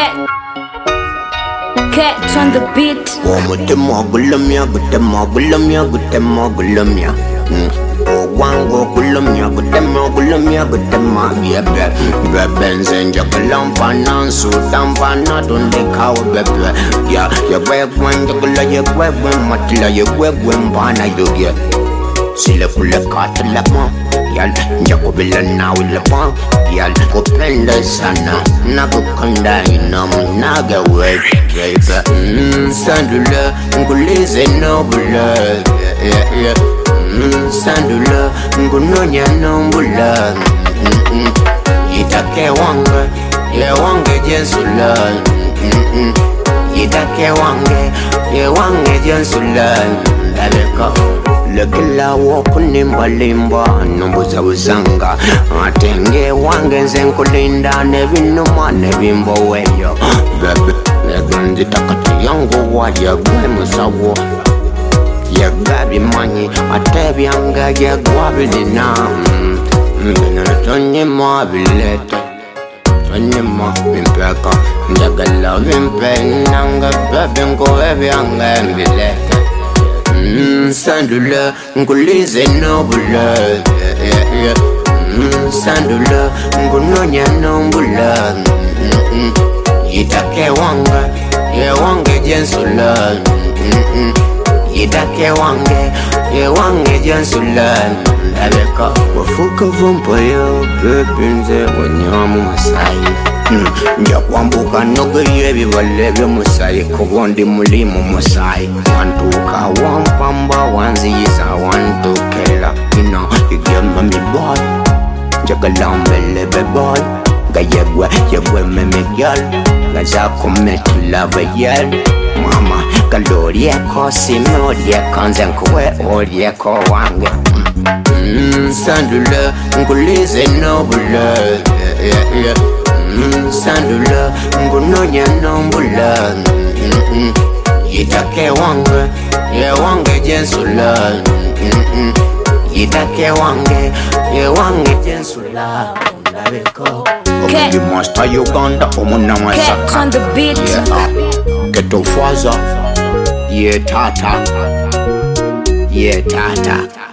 Catch on the beat. Wango gulamya. Benzenja kalampana sudambana donde kao bebe. Ya gwegwen jagula ya gwegwen matila ya gwegwen bana yogia. Sile kule katla ma. Yal jakobila na wile pa. Yal kopenda sana nakukanda ina munaga webe. Sandula ngulize nobula. Sandula ngunonya nombula. Yitake wange, ye wange jensula. Yitake wange, ye wange jensula. Daleka lekila wokunimba limba numbuza uzanga atenge wange nzenkulinda nebinuma nebimbo weyo bebe legandi takati yangu waje gwe musawo yagabi manyi atebyanga yagwabilina Tonyema bilete, tonyema bimpeka. Njagala bimpe nanga babingo ebyanga bilete. Sandula ngulize nobula. Sandula ngunonya nombula. Yitake wanga, ye wange jensula. Yitake wange, ye wange jensula. Daleka wafuka vampire bebinze wanyamu masai. Njakwambuka nogoye bibale byomusai kubondi mulimu musai. Wantuka wampamba wanziyisa wantukela. You give me boy, jagalambele boy. Gayegwe meme girl, gaza kumetu love yel. Mama kalorie kosi meorie konzenkwe orie ko wange. Sandula ngulize nobula. Sandula ngunonya nombula. Yitake wange, ye wange jensula. Yitake wange, ye wange jensula. Catch Master Uganda omuna Catch on the beat. Ghetto Faza. Yeah tata.